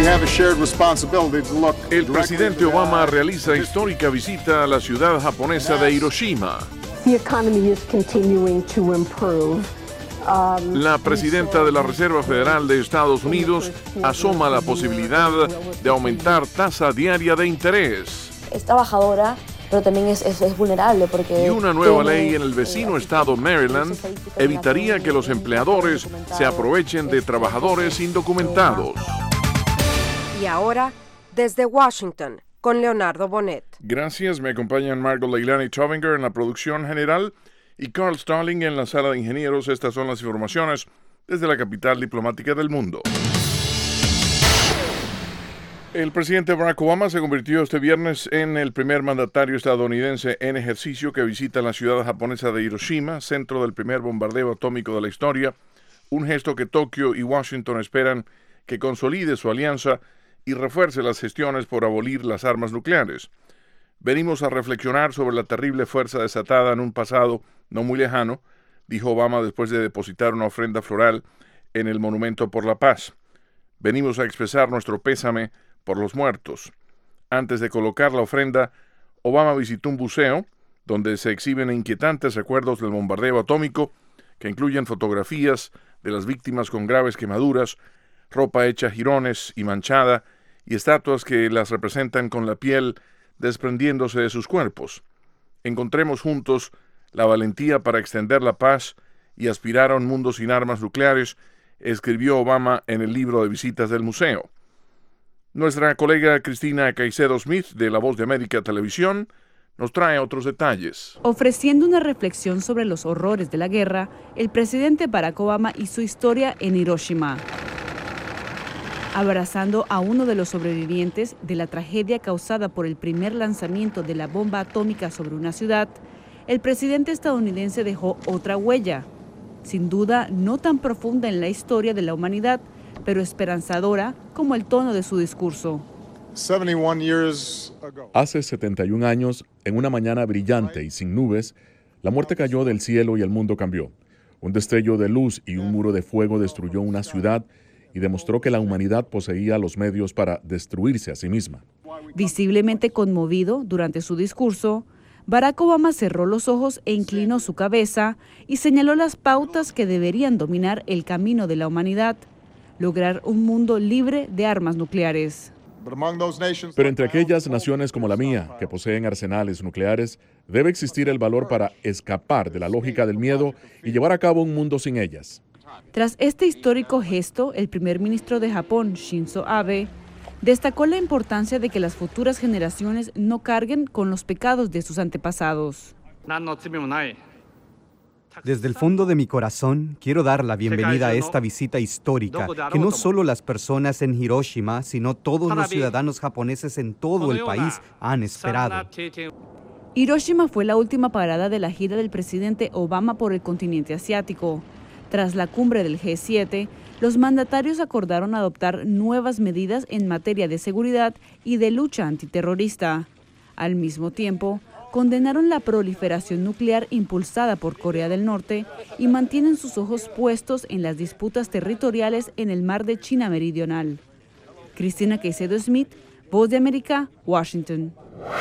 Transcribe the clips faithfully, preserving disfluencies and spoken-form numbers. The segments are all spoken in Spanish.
El presidente Obama realiza histórica visita a la ciudad japonesa de Hiroshima. La presidenta de la Reserva Federal de Estados Unidos asoma la posibilidad de aumentar tasa diaria de interés. Es trabajadora, pero también es, es, es vulnerable porque... Y una nueva ley en el vecino estado Maryland evitaría que los empleadores se aprovechen de trabajadores indocumentados. Y ahora, desde Washington, con Leonardo Bonet. Gracias, me acompañan Margot Leilani Tovinger en la producción general y Carl Stalling en la sala de ingenieros. Estas son las informaciones desde la capital diplomática del mundo. El presidente Barack Obama se convirtió este viernes en el primer mandatario estadounidense en ejercicio que visita la ciudad japonesa de Hiroshima, centro del primer bombardeo atómico de la historia, un gesto que Tokio y Washington esperan que consolide su alianza y refuerce las gestiones por abolir las armas nucleares. Venimos a reflexionar sobre la terrible fuerza desatada en un pasado no muy lejano, dijo Obama después de depositar una ofrenda floral en el Monumento por la Paz. Venimos a expresar nuestro pésame por los muertos. Antes de colocar la ofrenda, Obama visitó un museo donde se exhiben inquietantes recuerdos del bombardeo atómico que incluyen fotografías de las víctimas con graves quemaduras, ropa hecha jirones y manchada, y estatuas que las representan con la piel desprendiéndose de sus cuerpos. Encontremos juntos la valentía para extender la paz y aspirar a un mundo sin armas nucleares, escribió Obama en el libro de visitas del museo. Nuestra colega Cristina Caicedo Smith, de La Voz de América Televisión, nos trae otros detalles. Ofreciendo una reflexión sobre los horrores de la guerra, el presidente Barack Obama hizo historia en Hiroshima, abrazando a uno de los sobrevivientes de la tragedia causada por el primer lanzamiento de la bomba atómica sobre una ciudad. El presidente estadounidense dejó otra huella, sin duda no tan profunda en la historia de la humanidad, pero esperanzadora como el tono de su discurso. Hace setenta y un años, en una mañana brillante y sin nubes, la muerte cayó del cielo y el mundo cambió. Un destello de luz y un muro de fuego destruyó una ciudad y demostró que la humanidad poseía los medios para destruirse a sí misma. Visiblemente conmovido durante su discurso, Barack Obama cerró los ojos e inclinó su cabeza y señaló las pautas que deberían dominar el camino de la humanidad: lograr un mundo libre de armas nucleares. Pero entre aquellas naciones como la mía, que poseen arsenales nucleares, debe existir el valor para escapar de la lógica del miedo y llevar a cabo un mundo sin ellas. Tras este histórico gesto, el primer ministro de Japón, Shinzo Abe, destacó la importancia de que las futuras generaciones no carguen con los pecados de sus antepasados. Desde el fondo de mi corazón, quiero dar la bienvenida a esta visita histórica que no solo las personas en Hiroshima, sino todos los ciudadanos japoneses en todo el país han esperado. Hiroshima fue la última parada de la gira del presidente Obama por el continente asiático. Tras la cumbre del G siete, los mandatarios acordaron adoptar nuevas medidas en materia de seguridad y de lucha antiterrorista. Al mismo tiempo, condenaron la proliferación nuclear impulsada por Corea del Norte y mantienen sus ojos puestos en las disputas territoriales en el mar de China Meridional. Cristina Caicedo Smith, Voz de América, Washington.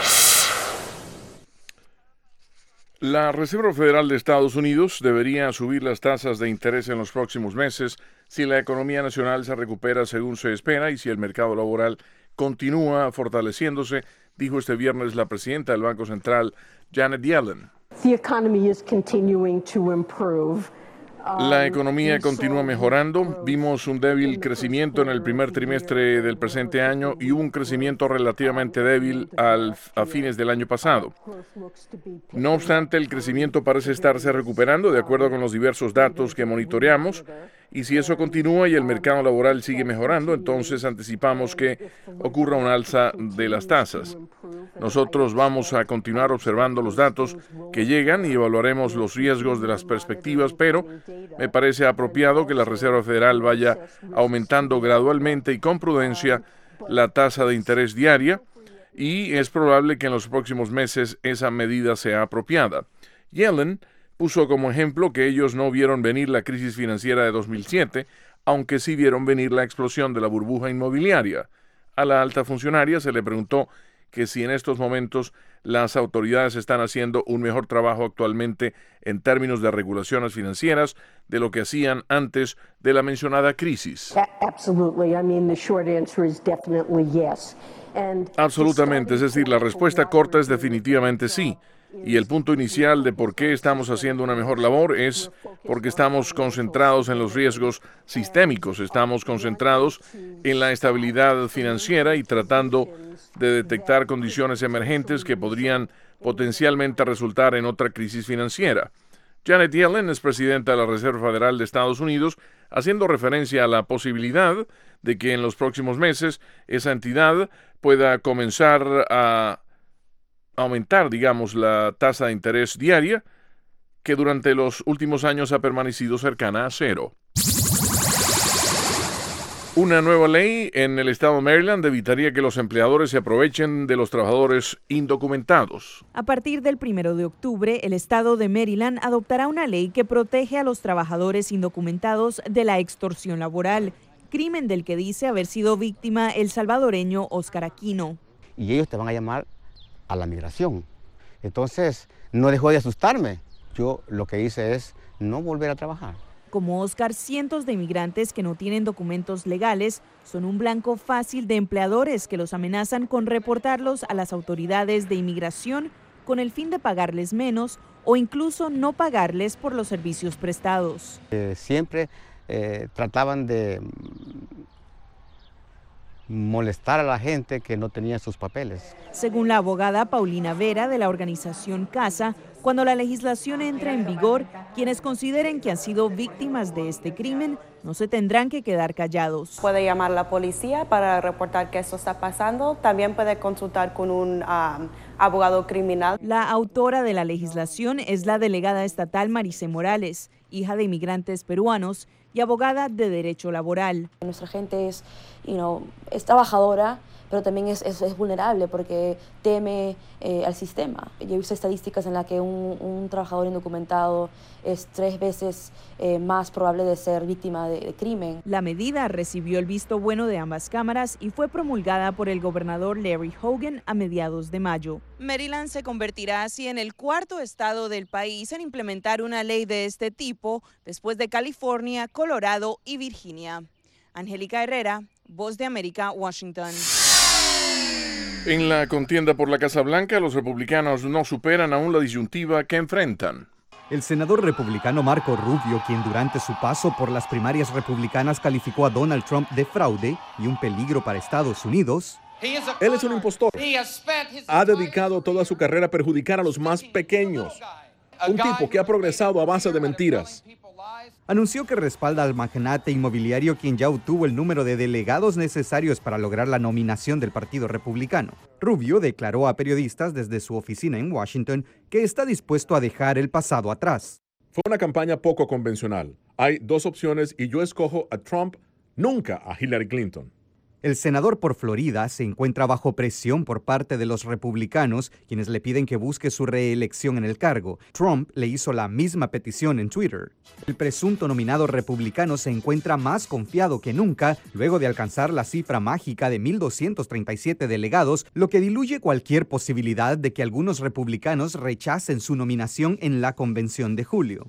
La Reserva Federal de Estados Unidos debería subir las tasas de interés en los próximos meses si la economía nacional se recupera según se espera y si el mercado laboral continúa fortaleciéndose, dijo este viernes la presidenta del Banco Central, Janet Yellen. The economy is continuing to improve. La economía continúa mejorando. Vimos un débil crecimiento en el primer trimestre del presente año y un crecimiento relativamente débil al, a fines del año pasado. No obstante, el crecimiento parece estarse recuperando de acuerdo con los diversos datos que monitoreamos, y si eso continúa y el mercado laboral sigue mejorando, entonces anticipamos que ocurra un alza de las tasas. Nosotros vamos a continuar observando los datos que llegan y evaluaremos los riesgos de las perspectivas, pero me parece apropiado que la Reserva Federal vaya aumentando gradualmente y con prudencia la tasa de interés diaria, y es probable que en los próximos meses esa medida sea apropiada. Yellen puso como ejemplo que ellos no vieron venir la crisis financiera de dos mil siete, aunque sí vieron venir la explosión de la burbuja inmobiliaria. A la alta funcionaria se le preguntó que si en estos momentos las autoridades están haciendo un mejor trabajo actualmente en términos de regulaciones financieras de lo que hacían antes de la mencionada crisis. Absolutamente, es decir, la respuesta corta es definitivamente sí. Y el punto inicial de por qué estamos haciendo una mejor labor es porque estamos concentrados en los riesgos sistémicos, estamos concentrados en la estabilidad financiera y tratando de detectar condiciones emergentes que podrían potencialmente resultar en otra crisis financiera. Janet Yellen es presidenta de la Reserva Federal de Estados Unidos, haciendo referencia a la posibilidad de que en los próximos meses esa entidad pueda comenzar a aumentar, digamos, la tasa de interés diaria, que durante los últimos años ha permanecido cercana a cero. Una nueva ley en el estado de Maryland evitaría que los empleadores se aprovechen de los trabajadores indocumentados. A partir del primero de octubre, el estado de Maryland adoptará una ley que protege a los trabajadores indocumentados de la extorsión laboral, crimen del que dice haber sido víctima el salvadoreño Oscar Aquino. Y ellos te van a llamar a la migración. Entonces, no dejó de asustarme. Yo lo que hice es no volver a trabajar. Como Oscar, cientos de inmigrantes que no tienen documentos legales son un blanco fácil de empleadores que los amenazan con reportarlos a las autoridades de inmigración con el fin de pagarles menos o incluso no pagarles por los servicios prestados. Eh, siempre eh, trataban de molestar a la gente que no tenía sus papeles. Según la abogada Paulina Vera de la organización CASA, cuando la legislación entre en vigor, quienes consideren que han sido víctimas de este crimen no se tendrán que quedar callados. Puede llamar a la policía para reportar que esto está pasando. También puede consultar con un um, abogado criminal. La autora de la legislación es la delegada estatal Maricé Morales, hija de inmigrantes peruanos y abogada de derecho laboral. Nuestra gente es, you know, es trabajadora, pero también es, es, es vulnerable porque teme eh, al sistema. Yo he visto estadísticas en las que un, un trabajador indocumentado es tres veces eh, más probable de ser víctima de, de crimen. La medida recibió el visto bueno de ambas cámaras y fue promulgada por el gobernador Larry Hogan a mediados de mayo. Maryland se convertirá así en el cuarto estado del país en implementar una ley de este tipo, después de California, Colorado y Virginia. Angélica Herrera, Voz de América, Washington. En la contienda por la Casa Blanca, los republicanos no superan aún la disyuntiva que enfrentan. El senador republicano Marco Rubio, quien durante su paso por las primarias republicanas calificó a Donald Trump de fraude y un peligro para Estados Unidos. Él es un impostor. Ha dedicado toda su carrera a perjudicar a los más pequeños. Un tipo que ha progresado a base de mentiras. Anunció que respalda al magnate inmobiliario, quien ya obtuvo el número de delegados necesarios para lograr la nominación del Partido Republicano. Rubio declaró a periodistas desde su oficina en Washington que está dispuesto a dejar el pasado atrás. Fue una campaña poco convencional. Hay dos opciones y yo escojo a Trump, nunca a Hillary Clinton. El senador por Florida se encuentra bajo presión por parte de los republicanos, quienes le piden que busque su reelección en el cargo. Trump le hizo la misma petición en Twitter. El presunto nominado republicano se encuentra más confiado que nunca luego de alcanzar la cifra mágica de mil doscientos treinta y siete delegados, lo que diluye cualquier posibilidad de que algunos republicanos rechacen su nominación en la convención de julio.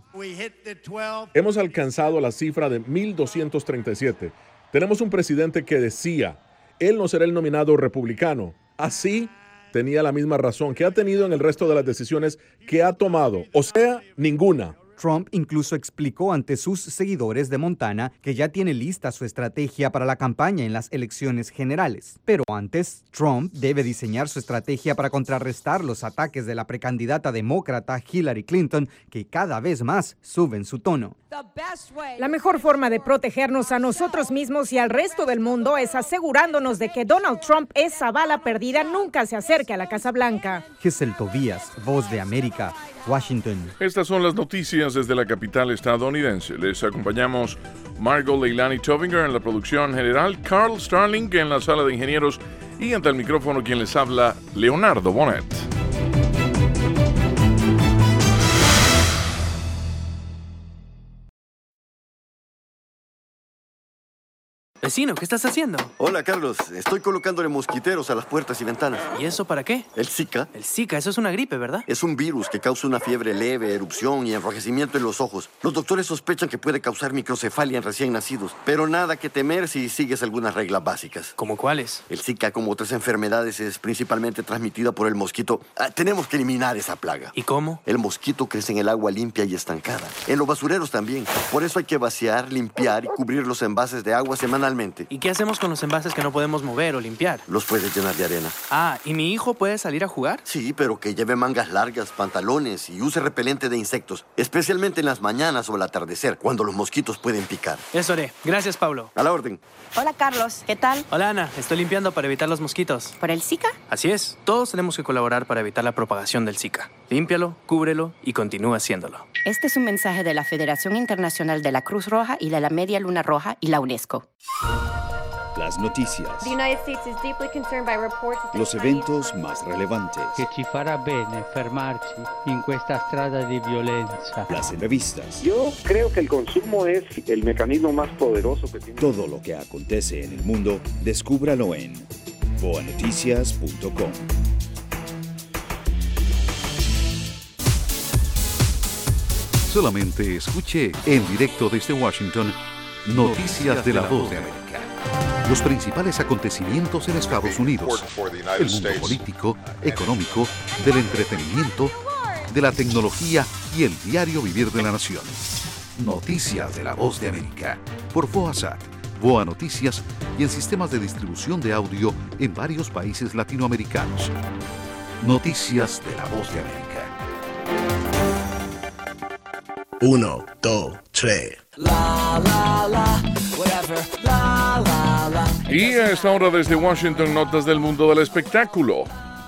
Hemos alcanzado la cifra de mil doscientos treinta y siete. Tenemos un presidente que decía, él no será el nominado republicano. Así tenía la misma razón que ha tenido en el resto de las decisiones que ha tomado, o sea, ninguna. Trump incluso explicó ante sus seguidores de Montana que ya tiene lista su estrategia para la campaña en las elecciones generales. Pero antes, Trump debe diseñar su estrategia para contrarrestar los ataques de la precandidata demócrata Hillary Clinton, que cada vez más suben su tono. La mejor forma de protegernos a nosotros mismos y al resto del mundo es asegurándonos de que Donald Trump, esa bala perdida, nunca se acerque a la Casa Blanca. Giselle Tobías, Voz de América, Washington. Estas son las noticias desde la capital estadounidense. Les acompañamos Margot Leilani Tovinger en la producción general, Carl Starling en la sala de ingenieros y ante el micrófono quien les habla, Leonardo Bonet. Vecino, ¿qué estás haciendo? Hola, Carlos. Estoy colocándole mosquiteros a las puertas y ventanas. ¿Y eso para qué? El Zika. El Zika, eso es una gripe, ¿verdad? Es un virus que causa una fiebre leve, erupción y enrojecimiento en los ojos. Los doctores sospechan que puede causar microcefalia en recién nacidos, pero nada que temer si sigues algunas reglas básicas. ¿Cómo cuáles? El Zika, como otras enfermedades, es principalmente transmitida por el mosquito. Ah, tenemos que eliminar esa plaga. ¿Y cómo? El mosquito crece en el agua limpia y estancada. En los basureros también. Por eso hay que vaciar, limpiar y cubrir los envases de agua semanalmente. ¿Y qué hacemos con los envases que no podemos mover o limpiar? Los puedes llenar de arena. Ah, ¿y mi hijo puede salir a jugar? Sí, pero que lleve mangas largas, pantalones y use repelente de insectos, especialmente en las mañanas o al atardecer, cuando los mosquitos pueden picar. Eso haré. Gracias, Pablo. A la orden. Hola, Carlos. ¿Qué tal? Hola, Ana. Estoy limpiando para evitar los mosquitos. ¿Por el Zika? Así es. Todos tenemos que colaborar para evitar la propagación del Zika. Límpialo, cúbrelo y continúa haciéndolo. Este es un mensaje de la Federación Internacional de la Cruz Roja y de la Media Luna Roja y la UNESCO. Las noticias. Los eventos más relevantes. Che ci farà bene fermarci in questa strada di violenza. Las entrevistas. Yo creo que el consumo es el mecanismo más poderoso que tiene. Todo lo que acontece en el mundo, descúbralo en boa noticias punto com. Solamente escuche en directo desde Washington Noticias de la Voz de América. Los principales acontecimientos en Estados Unidos, el mundo político, económico, del entretenimiento, de la tecnología y el diario vivir de la nación. Noticias de la Voz de América, por VoaSat, Voa Noticias y en sistemas de distribución de audio en varios países latinoamericanos. Noticias de la Voz de América. Uno, dos, tres. La, la, la, whatever, la, la, la. Y a esta hora desde Washington, notas del mundo del espectáculo.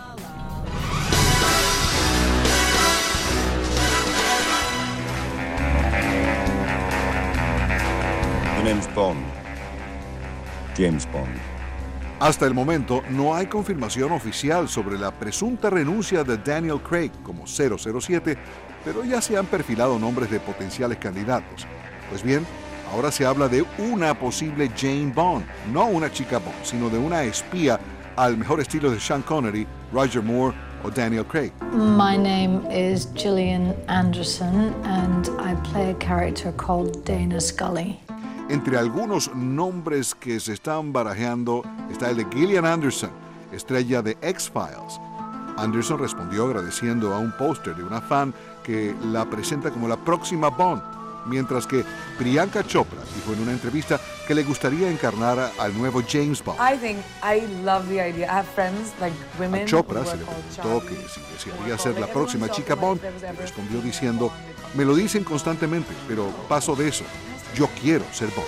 James Bond. James Bond. Hasta el momento no hay confirmación oficial sobre la presunta renuncia de Daniel Craig como cero cero siete, pero ya se han perfilado nombres de potenciales candidatos. Pues bien, ahora se habla de una posible Jane Bond, no una chica Bond, sino de una espía al mejor estilo de Sean Connery, Roger Moore o Daniel Craig. My name is Gillian Anderson and I play a character called Dana Scully. Entre algunos nombres que se están barajeando está el de Gillian Anderson, estrella de X-Files. Anderson respondió agradeciendo a un póster de una fan que la presenta como la próxima Bond, mientras que Priyanka Chopra dijo en una entrevista que le gustaría encarnar al nuevo James Bond. I think I love the idea. I have friends like women. A Chopra se le preguntó que si desearía ser la próxima chica Bond y respondió diciendo: me lo dicen constantemente, pero paso de eso. Yo quiero ser Bond.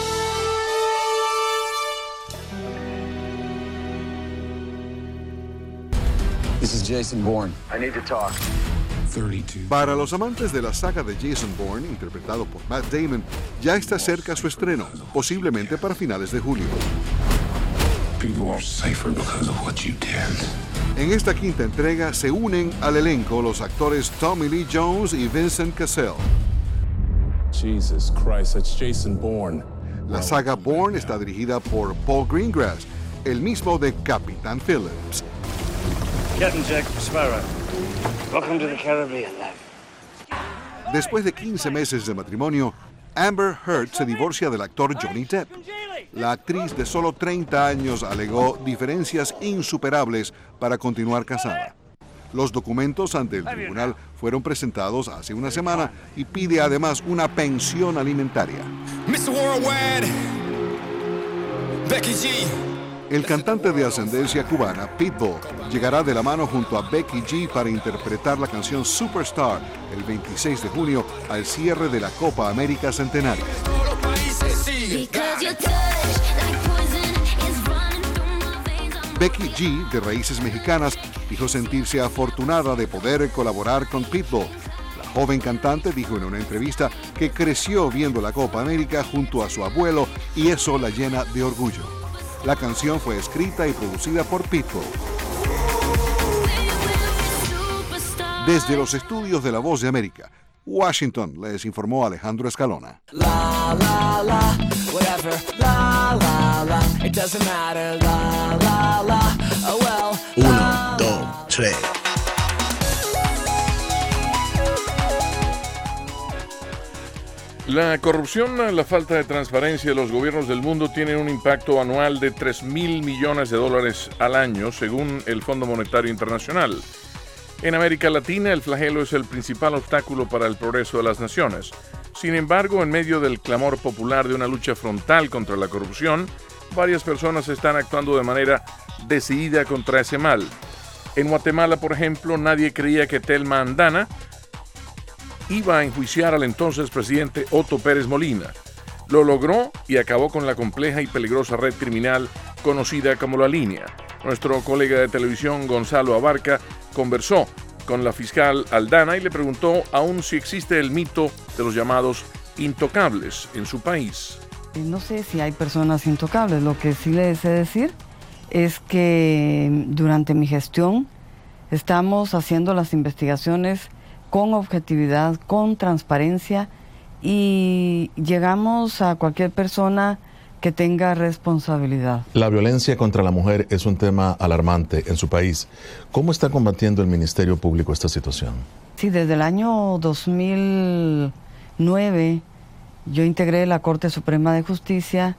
This is Jason Bourne. I need to talk. Para los amantes de la saga de Jason Bourne, interpretado por Matt Damon, ya está cerca su estreno, posiblemente para finales de julio. En esta quinta entrega se unen al elenco los actores Tommy Lee Jones y Vincent Cassel. Jesus Christ, that's Jason Bourne. La saga Bourne está dirigida por Paul Greengrass, el mismo de Capitán Phillips. Captain Jack Sparrow. Welcome to the Caribbean. Después de quince meses de matrimonio, Amber Heard se divorcia del actor Johnny Depp. La actriz de solo treinta años alegó diferencias insuperables para continuar casada. Los documentos ante el tribunal fueron presentados hace una semana y pide además una pensión alimentaria. mister Worldwide, Becky G. El cantante de ascendencia cubana, Pitbull, llegará de la mano junto a Becky G para interpretar la canción Superstar el veintiséis de junio al cierre de la Copa América Centenario. Becky G, de raíces mexicanas, dijo sentirse afortunada de poder colaborar con Pitbull. La joven cantante dijo en una entrevista que creció viendo la Copa América junto a su abuelo y eso la llena de orgullo. La canción fue escrita y producida por Pitbull. Desde los estudios de La Voz de América, Washington, les informó Alejandro Escalona. La, la, la, whatever, la, la. It doesn't matter, la, la, la, oh well. Uno, dos, tres. La corrupción, la falta de transparencia de los gobiernos del mundo tienen un impacto anual de tres mil millones de dólares al año, según el Fondo Monetario Internacional. En América Latina, el flagelo es el principal obstáculo para el progreso de las naciones. Sin embargo, en medio del clamor popular de una lucha frontal contra la corrupción, varias personas están actuando de manera decidida contra ese mal. En Guatemala, por ejemplo, nadie creía que Thelma Andana iba a enjuiciar al entonces presidente Otto Pérez Molina. Lo logró y acabó con la compleja y peligrosa red criminal conocida como La Línea. Nuestro colega de televisión, Gonzalo Abarca, conversó con la fiscal Aldana y le preguntó aún si existe el mito de los llamados intocables en su país. No sé si hay personas intocables. Lo que sí les sé decir es que durante mi gestión estamos haciendo las investigaciones con objetividad, con transparencia, y llegamos a cualquier persona que tenga responsabilidad. La violencia contra la mujer es un tema alarmante en su país. ¿Cómo está combatiendo el Ministerio Público esta situación? Sí, desde el año dos mil nueve yo integré la Corte Suprema de Justicia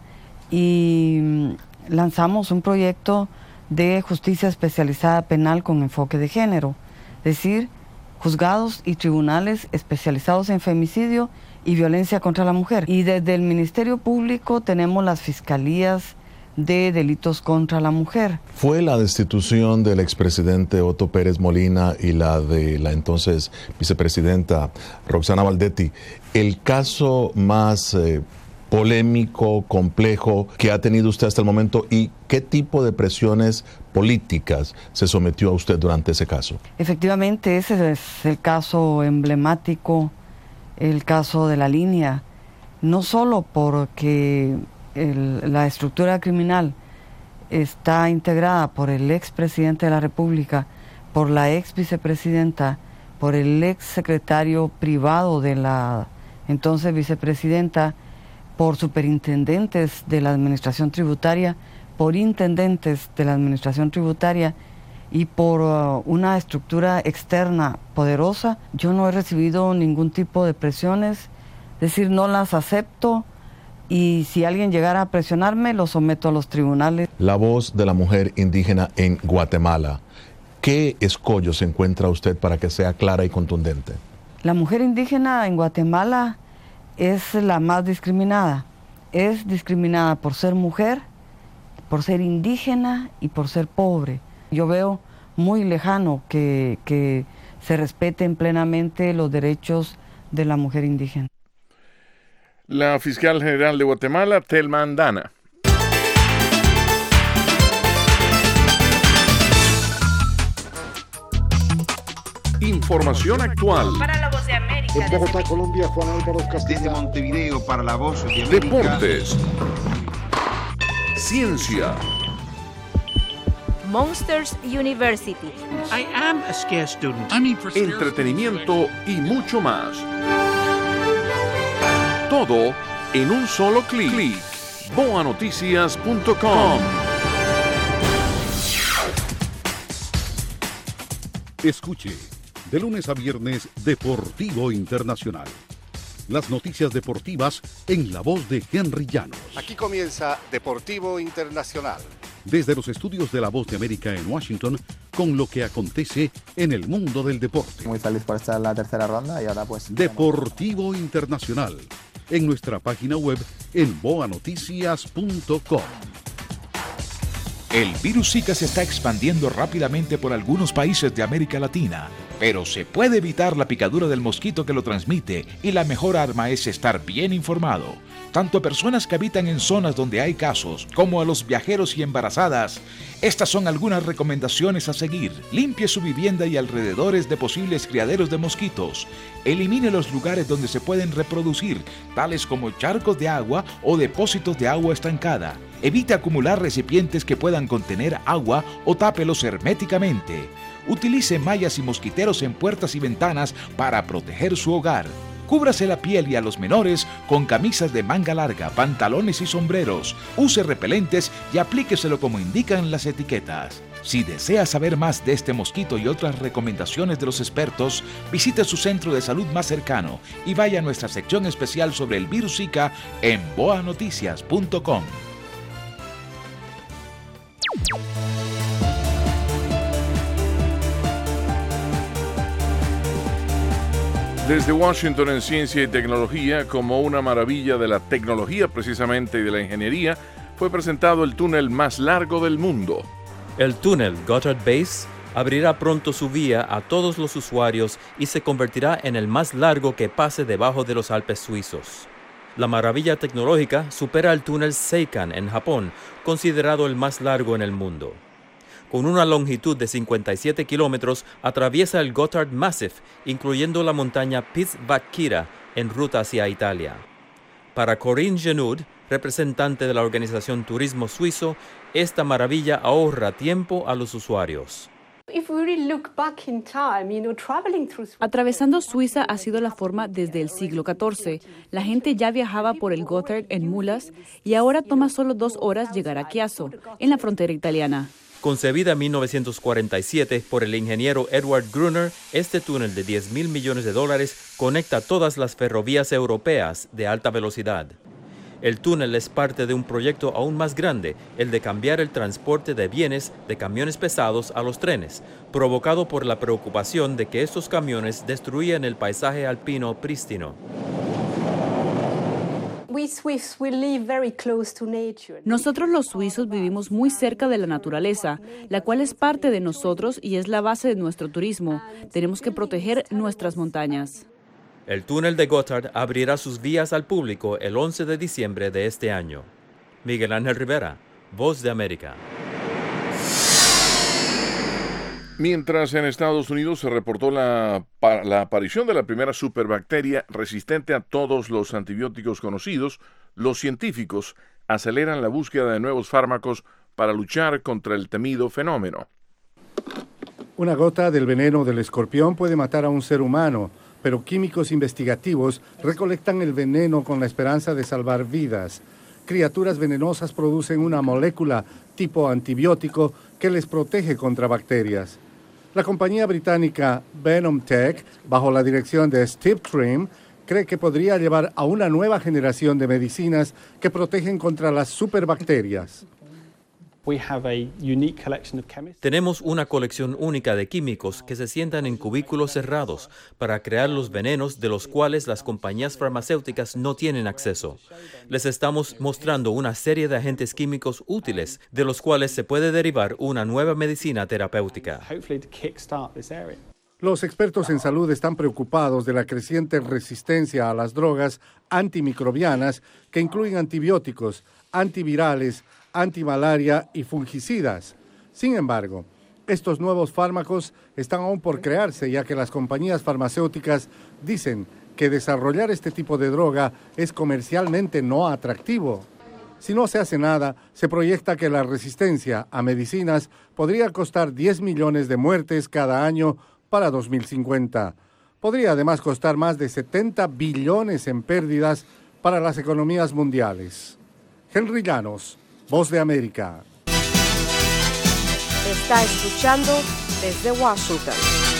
y lanzamos un proyecto de justicia especializada penal con enfoque de género, es decir, juzgados y tribunales especializados en femicidio y violencia contra la mujer. Y desde el Ministerio Público tenemos las fiscalías de delitos contra la mujer. ¿Fue la destitución del expresidente Otto Pérez Molina y la de la entonces vicepresidenta Roxana Valdetti el caso más eh, polémico, complejo que ha tenido usted hasta el momento, y qué tipo de presiones políticas se sometió a usted durante ese caso? Efectivamente, ese es el caso emblemático, el caso de La Línea, no solo porque el, la estructura criminal está integrada por el expresidente de la República, por la ex vicepresidenta, por el ex secretario privado de la entonces vicepresidenta, por superintendentes de la administración tributaria, por intendentes de la administración tributaria y por uh, una estructura externa poderosa. Yo no he recibido ningún tipo de presiones, es decir, no las acepto, y si alguien llegara a presionarme, lo someto a los tribunales. La voz de la mujer indígena en Guatemala. ¿Qué escollo se encuentra usted para que sea clara y contundente? La mujer indígena en Guatemala es la más discriminada. Es discriminada por ser mujer, por ser indígena y por ser pobre. Yo veo muy lejano que, que se respeten plenamente los derechos de la mujer indígena. La fiscal general de Guatemala, Thelma Andana. Información actual. Para la Voz de América. En Bogotá, Colombia, Juan Álvaro Castillo. Desde Montevideo para la Voz de América. Deportes. Ciencia. Monsters University. I am a scarce student. Entretenimiento y mucho más. Todo en un solo clic. boa noticias punto com. Escuche, de lunes a viernes, Deportivo Internacional. Las noticias deportivas en la voz de Henry Llanos. Aquí comienza Deportivo Internacional. Desde los estudios de La Voz de América en Washington, con lo que acontece en el mundo del deporte. Muy feliz por estar en la tercera ronda y ahora pues... Deportivo Internacional, en nuestra página web en boa noticias punto com. El virus Zika se está expandiendo rápidamente por algunos países de América Latina, pero se puede evitar la picadura del mosquito que lo transmite, y la mejor arma es estar bien informado. Tanto a personas que habitan en zonas donde hay casos, como a los viajeros y embarazadas. Estas son algunas recomendaciones a seguir. Limpie su vivienda y alrededores de posibles criaderos de mosquitos. Elimine los lugares donde se pueden reproducir, tales como charcos de agua o depósitos de agua estancada. Evite acumular recipientes que puedan contener agua o tápelos herméticamente. Utilice mallas y mosquiteros en puertas y ventanas para proteger su hogar. Cúbrase la piel y a los menores con camisas de manga larga, pantalones y sombreros. Use repelentes y aplíqueselo como indican las etiquetas. Si desea saber más de este mosquito y otras recomendaciones de los expertos, visite su centro de salud más cercano y vaya a nuestra sección especial sobre el virus Zika en boa noticias punto com. Desde Washington en Ciencia y Tecnología, como una maravilla de la tecnología precisamente y de la ingeniería, fue presentado el túnel más largo del mundo. El túnel Gotthard Base abrirá pronto su vía a todos los usuarios y se convertirá en el más largo que pase debajo de los Alpes suizos. La maravilla tecnológica supera el túnel Seikan en Japón, considerado el más largo en el mundo. Con una longitud de cincuenta y siete kilómetros, atraviesa el Gotthard Massif, incluyendo la montaña Piz-Vat-Kira en ruta hacia Italia. Para Corinne Genud, representante de la organización Turismo Suizo, esta maravilla ahorra tiempo a los usuarios. Atravesando Suiza ha sido la forma desde el siglo catorce. La gente ya viajaba por el Gotthard en mulas y ahora toma solo dos horas llegar a Chiasso, en la frontera italiana. Concebida en mil novecientos cuarenta y siete por el ingeniero Edward Gruner, este túnel de diez mil millones de dólares conecta todas las ferrovías europeas de alta velocidad. El túnel es parte de un proyecto aún más grande, el de cambiar el transporte de bienes de camiones pesados a los trenes, provocado por la preocupación de que estos camiones destruían el paisaje alpino prístino. Nosotros los suizos vivimos muy cerca de la naturaleza, la cual es parte de nosotros y es la base de nuestro turismo. Tenemos que proteger nuestras montañas. El túnel de Gotthard abrirá sus vías al público el once de diciembre de este año. Miguel Ángel Rivera, Voz de América. Mientras en Estados Unidos se reportó la, la aparición de la primera superbacteria resistente a todos los antibióticos conocidos, los científicos aceleran la búsqueda de nuevos fármacos para luchar contra el temido fenómeno. Una gota del veneno del escorpión puede matar a un ser humano, pero químicos investigativos recolectan el veneno con la esperanza de salvar vidas. Criaturas venenosas producen una molécula tipo antibiótico que les protege contra bacterias. La compañía británica VenomTech, bajo la dirección de Steve Trim, cree que podría llevar a una nueva generación de medicinas que protegen contra las superbacterias. Tenemos una colección única de químicos que se sientan en cubículos cerrados para crear los venenos de los cuales las compañías farmacéuticas no tienen acceso. Les estamos mostrando una serie de agentes químicos útiles de los cuales se puede derivar una nueva medicina terapéutica. Los expertos en salud están preocupados de la creciente resistencia a las drogas antimicrobianas que incluyen antibióticos, antivirales, antimalaria y fungicidas. Sin embargo, estos nuevos fármacos están aún por crearse, ya que las compañías farmacéuticas dicen que desarrollar este tipo de droga es comercialmente no atractivo. Si no se hace nada, se proyecta que la resistencia a medicinas podría costar diez millones de muertes cada año para dos mil cincuenta. Podría además costar más de setenta billones en pérdidas para las economías mundiales. Henry Llanos, Voz de América. Está escuchando desde Washington.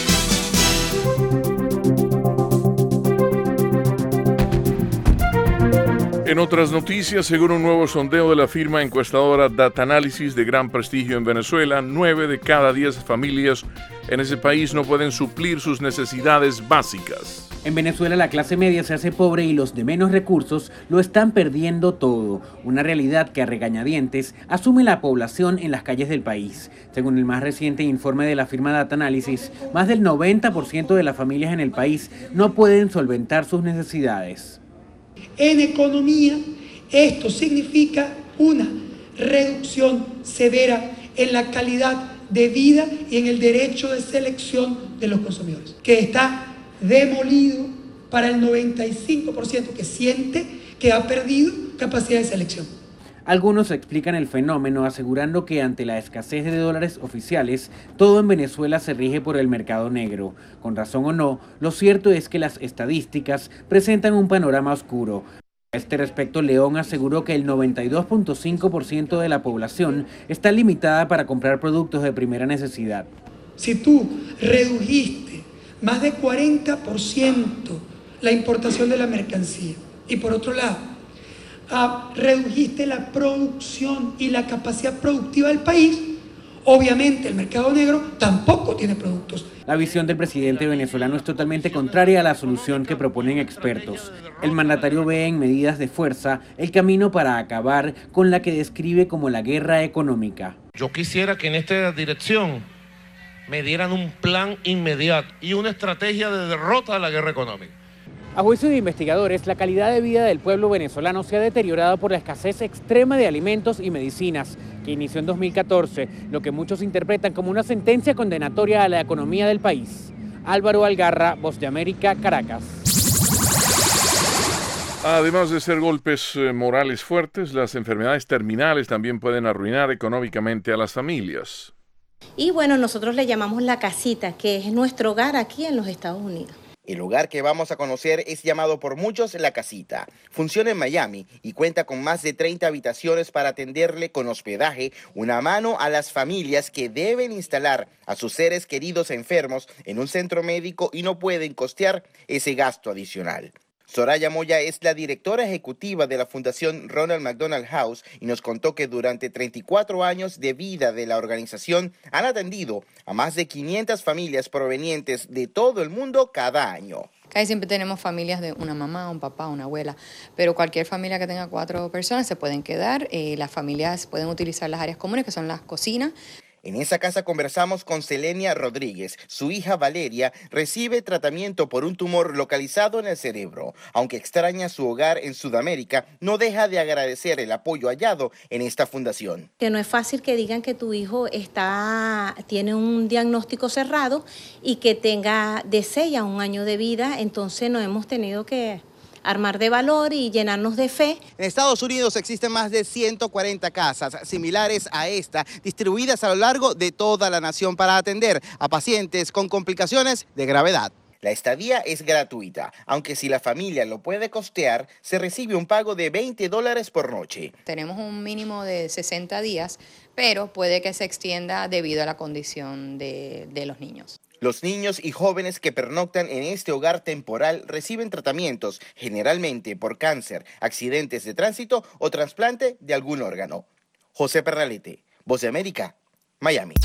En otras noticias, según un nuevo sondeo de la firma encuestadora Data Analysis de gran prestigio en Venezuela, nueve de cada diez familias en ese país no pueden suplir sus necesidades básicas. En Venezuela la clase media se hace pobre y los de menos recursos lo están perdiendo todo, una realidad que a regañadientes asume la población en las calles del país. Según el más reciente informe de la firma Data Analysis, más del noventa por ciento de las familias en el país no pueden solventar sus necesidades. En economía, esto significa una reducción severa en la calidad de vida y en el derecho de selección de los consumidores, que está demolido para el noventa y cinco por ciento que siente que ha perdido capacidad de selección. Algunos explican el fenómeno asegurando que ante la escasez de dólares oficiales, todo en Venezuela se rige por el mercado negro. Con razón o no, lo cierto es que las estadísticas presentan un panorama oscuro. A este respecto, León aseguró que el noventa y dos punto cinco por ciento de la población está limitada para comprar productos de primera necesidad. Si tú redujiste más de cuarenta por ciento la importación de la mercancía y por otro lado, Uh, redujiste la producción y la capacidad productiva del país, obviamente el mercado negro tampoco tiene productos. La visión del presidente venezolano es totalmente contraria a la solución que proponen expertos. El mandatario ve en medidas de fuerza el camino para acabar con la que describe como la guerra económica. Yo quisiera que en esta dirección me dieran un plan inmediato y una estrategia de derrota a la guerra económica. A juicio de investigadores, la calidad de vida del pueblo venezolano se ha deteriorado por la escasez extrema de alimentos y medicinas, que inició en dos mil catorce, lo que muchos interpretan como una sentencia condenatoria a la economía del país. Álvaro Algarra, Voz de América, Caracas. Además de ser golpes eh, morales fuertes, las enfermedades terminales también pueden arruinar económicamente a las familias. Y bueno, nosotros le llamamos la casita, que es nuestro hogar aquí en los Estados Unidos. El lugar que vamos a conocer es llamado por muchos La Casita. Funciona en Miami y cuenta con más de treinta habitaciones para atenderle con hospedaje, una mano a las familias que deben instalar a sus seres queridos enfermos en un centro médico y no pueden costear ese gasto adicional. Soraya Moya es la directora ejecutiva de la Fundación Ronald McDonald House y nos contó que durante treinta y cuatro años de vida de la organización han atendido a más de quinientas familias provenientes de todo el mundo cada año. Casi siempre tenemos familias de una mamá, un papá, una abuela, pero cualquier familia que tenga cuatro personas se pueden quedar. Eh, las familias pueden utilizar las áreas comunes, que son las cocinas. En esa casa conversamos con Selenia Rodríguez. Su hija Valeria recibe tratamiento por un tumor localizado en el cerebro. Aunque extraña su hogar en Sudamérica, no deja de agradecer el apoyo hallado en esta fundación. Que no es fácil que digan que tu hijo está, tiene un diagnóstico cerrado y que tenga de seis a un año de vida, entonces no hemos tenido que armar de valor y llenarnos de fe. En Estados Unidos existen más de ciento cuarenta casas similares a esta, distribuidas a lo largo de toda la nación para atender a pacientes con complicaciones de gravedad. La estadía es gratuita, aunque si la familia lo puede costear, se recibe un pago de veinte dólares por noche. Tenemos un mínimo de sesenta días, pero puede que se extienda debido a la condición de, de los niños. Los niños y jóvenes que pernoctan en este hogar temporal reciben tratamientos, generalmente por cáncer, accidentes de tránsito o trasplante de algún órgano. José Pernalete, Voz de América, Miami.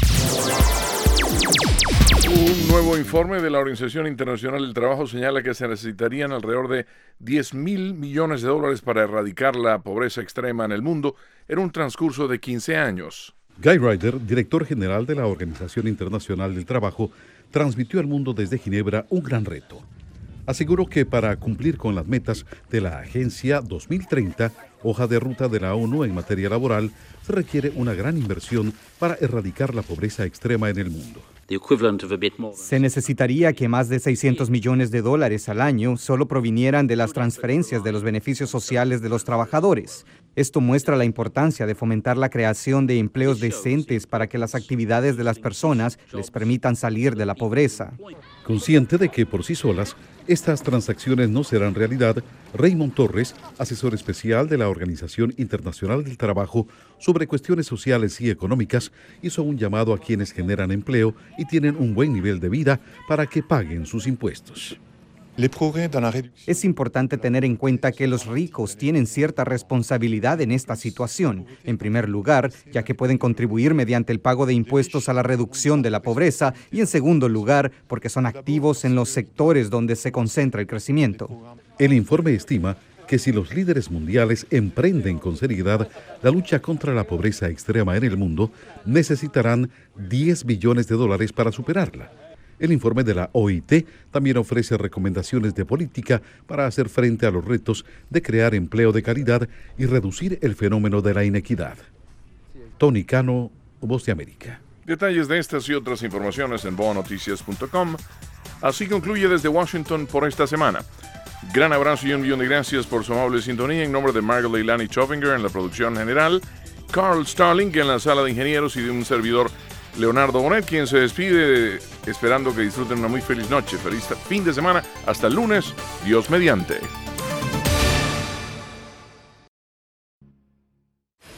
Un nuevo informe de la Organización Internacional del Trabajo señala que se necesitarían alrededor de diez mil millones de dólares para erradicar la pobreza extrema en el mundo en un transcurso de quince años. Guy Ryder, director general de la Organización Internacional del Trabajo, transmitió al mundo desde Ginebra un gran reto. Aseguró que para cumplir con las metas de la Agencia dos mil treinta, hoja de ruta de la ONU en materia laboral, se requiere una gran inversión para erradicar la pobreza extrema en el mundo. Se necesitaría que más de seiscientos millones de dólares al año solo provinieran de las transferencias de los beneficios sociales de los trabajadores. Esto muestra la importancia de fomentar la creación de empleos decentes para que las actividades de las personas les permitan salir de la pobreza. Consciente de que por sí solas estas transacciones no serán realidad, Raymond Torres, asesor especial de la Organización Internacional del Trabajo sobre cuestiones sociales y económicas, hizo un llamado a quienes generan empleo y tienen un buen nivel de vida para que paguen sus impuestos. Es importante tener en cuenta que los ricos tienen cierta responsabilidad en esta situación. En primer lugar, ya que pueden contribuir mediante el pago de impuestos a la reducción de la pobreza, y en segundo lugar, porque son activos en los sectores donde se concentra el crecimiento. El informe estima que si los líderes mundiales emprenden con seriedad la lucha contra la pobreza extrema en el mundo, necesitarán diez billones de dólares para superarla. El informe de la O I T también ofrece recomendaciones de política para hacer frente a los retos de crear empleo de calidad y reducir el fenómeno de la inequidad. Tony Cano, Voz de América. Detalles de estas y otras informaciones en boa noticias punto com. Así concluye desde Washington por esta semana. Gran abrazo y un millón de gracias por su amable sintonía. En nombre de Margot Leilani Chofinger en la producción general, Carl Starling en la sala de ingenieros y de un servidor, Leonardo Bonet, quien se despide esperando que disfruten una muy feliz noche. Feliz fin de semana. Hasta el lunes. Dios mediante.